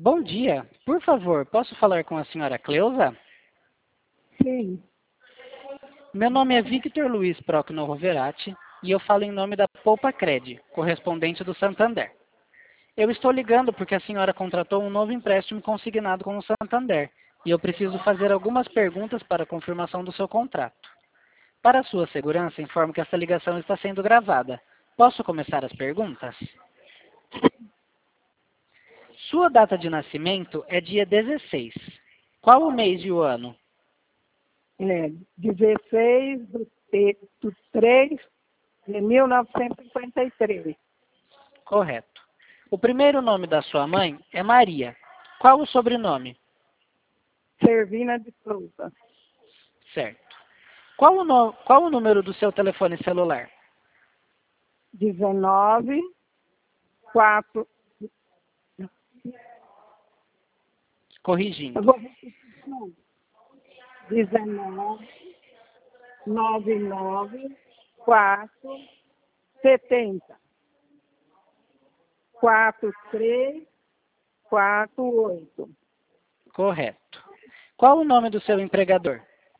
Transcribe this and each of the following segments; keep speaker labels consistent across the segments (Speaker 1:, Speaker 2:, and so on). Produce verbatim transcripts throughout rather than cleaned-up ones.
Speaker 1: Bom dia. Por favor, posso falar com a senhora Cleusa?
Speaker 2: Sim,
Speaker 1: Meu nome é Victor Luiz Procno Roverati e eu falo em nome da Poupa Cred, correspondente do Santander. Eu estou ligando porque a senhora contratou um novo empréstimo consignado com o Santander e eu preciso fazer algumas perguntas para a confirmação do seu contrato. Para sua segurança, informo que esta ligação está sendo gravada. Posso começar as perguntas? Sua data de nascimento é dia dezesseis. Qual o mês e o ano?
Speaker 2: é dezesseis do, te- do três de mil novecentos e cinquenta e três.
Speaker 1: Correto. O primeiro nome da sua mãe é Maria. Qual o sobrenome?
Speaker 2: Servina de Souza.
Speaker 1: Certo. Qual o, no- qual o número do seu telefone celular?
Speaker 2: dezenove, quatro.
Speaker 1: Corrigindo.
Speaker 2: Eu vou repetir de novo. dezenove, noventa e nove, quatro, setenta, quatro, três, quatro, oito.
Speaker 1: Correto. Qual o nome do seu empregador?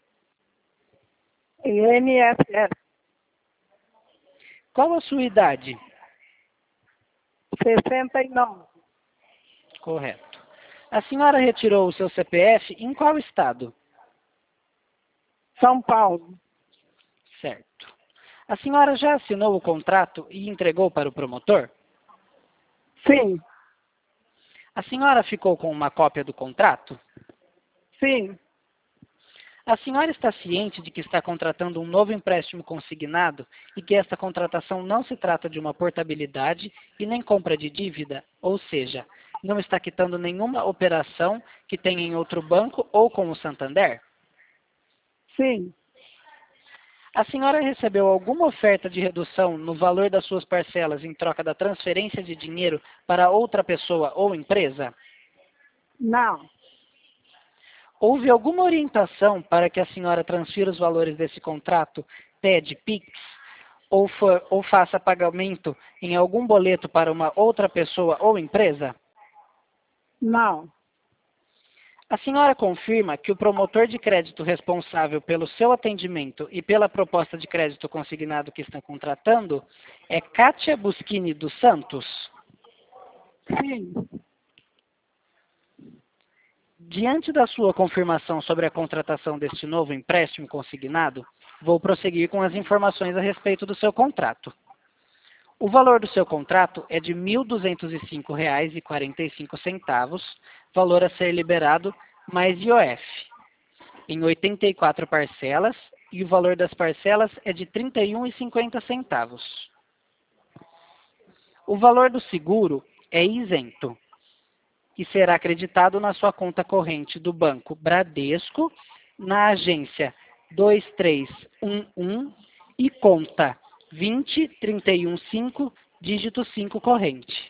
Speaker 2: N S S
Speaker 1: Qual a sua idade?
Speaker 2: sessenta e nove.
Speaker 1: Correto. A senhora retirou o seu C P F em qual estado?
Speaker 2: São Paulo.
Speaker 1: Certo. A senhora já assinou o contrato e entregou para o promotor?
Speaker 2: Sim,
Speaker 1: A senhora ficou com uma cópia do contrato?
Speaker 2: sim,
Speaker 1: A senhora está ciente de que está contratando um novo empréstimo consignado e que esta contratação não se trata de uma portabilidade e nem compra de dívida, ou seja, não está quitando nenhuma operação que tenha em outro banco ou com o Santander?
Speaker 2: sim.
Speaker 1: A senhora recebeu alguma oferta de redução no valor das suas parcelas em troca da transferência de dinheiro para outra pessoa ou empresa?
Speaker 2: Não,
Speaker 1: Houve alguma orientação para que a senhora transfira os valores desse contrato, T E D, Pix, ou, for, ou faça pagamento em algum boleto para uma outra pessoa ou empresa?
Speaker 2: não,
Speaker 1: A senhora confirma que o promotor de crédito responsável pelo seu atendimento e pela proposta de crédito consignado que está contratando é Kátia Buschini dos Santos?
Speaker 2: sim.
Speaker 1: Diante da sua confirmação sobre a contratação deste novo empréstimo consignado, vou prosseguir com as informações a respeito do seu contrato. O valor do seu contrato é de mil duzentos e cinco reais e quarenta e cinco centavos, valor a ser liberado mais I O F, em oitenta e quatro parcelas, e o valor das parcelas é de trinta e um reais e cinquenta centavos. O valor do seguro é isento e será acreditado na sua conta corrente do Banco Bradesco, na agência dois três um um e conta vinte, trinta e um, cinco, dígito cinco corrente.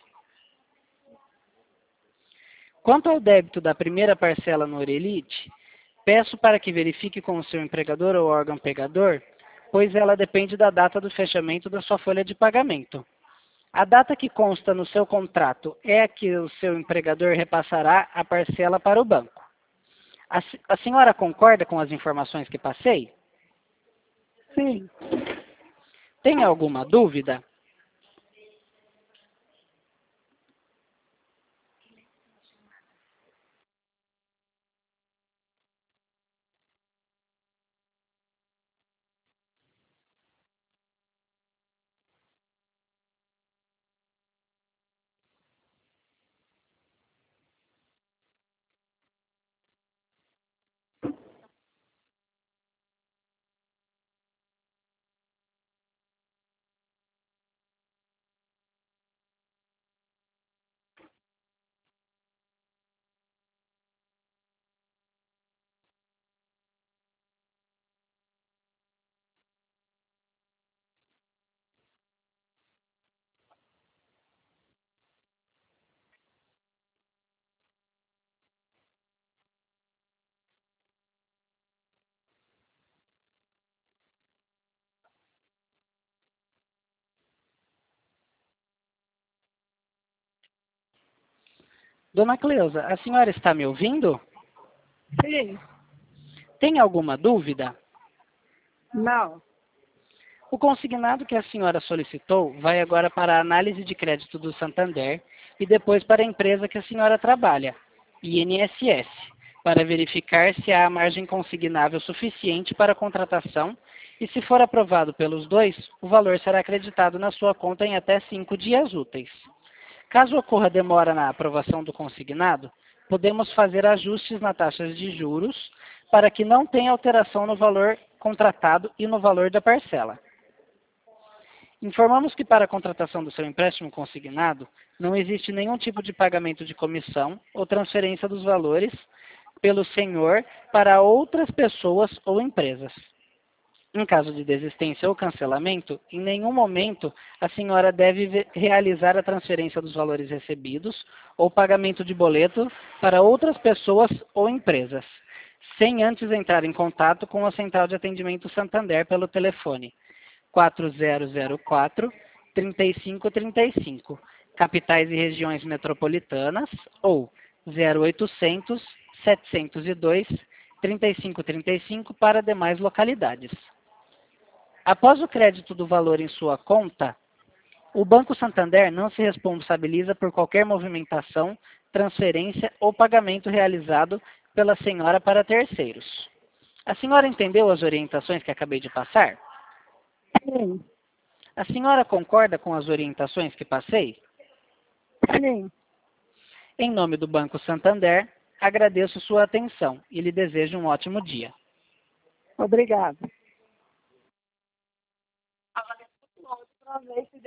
Speaker 1: Quanto ao débito da primeira parcela no Orelite, peço para que verifique com o seu empregador ou órgão pegador, pois ela depende da data do fechamento da sua folha de pagamento. A data que consta no seu contrato é a que o seu empregador repassará a parcela para o banco. A, a senhora concorda com as informações que passei?
Speaker 2: Sim.
Speaker 1: Tem alguma dúvida? Dona Cleusa, a senhora está me ouvindo?
Speaker 2: Sim.
Speaker 1: Tem alguma dúvida?
Speaker 2: Não.
Speaker 1: O consignado que a senhora solicitou vai agora para a análise de crédito do Santander e depois para a empresa que a senhora trabalha, I N S S, para verificar se há margem consignável suficiente para a contratação e, se for aprovado pelos dois, o valor será acreditado na sua conta em até cinco dias úteis. Caso ocorra demora na aprovação do consignado, podemos fazer ajustes na taxa de juros para que não tenha alteração no valor contratado e no valor da parcela. Informamos que para a contratação do seu empréstimo consignado, não existe nenhum tipo de pagamento de comissão ou transferência dos valores pelo senhor para outras pessoas ou empresas. Em caso de desistência ou cancelamento, em nenhum momento a senhora deve realizar a transferência dos valores recebidos ou pagamento de boleto para outras pessoas ou empresas, sem antes entrar em contato com a Central de Atendimento Santander pelo telefone quatro zero zero quatro, três cinco três cinco, capitais e regiões metropolitanas, ou zero oitocentos, setecentos e dois, trinta e cinco trinta e cinco para demais localidades. Após o crédito do valor em sua conta, o Banco Santander não se responsabiliza por qualquer movimentação, transferência ou pagamento realizado pela senhora para terceiros. A senhora entendeu as orientações que acabei de passar?
Speaker 2: Sim.
Speaker 1: A senhora concorda com as orientações que passei?
Speaker 2: Sim.
Speaker 1: Em nome do Banco Santander, agradeço sua atenção e lhe desejo um ótimo dia.
Speaker 2: Obrigada.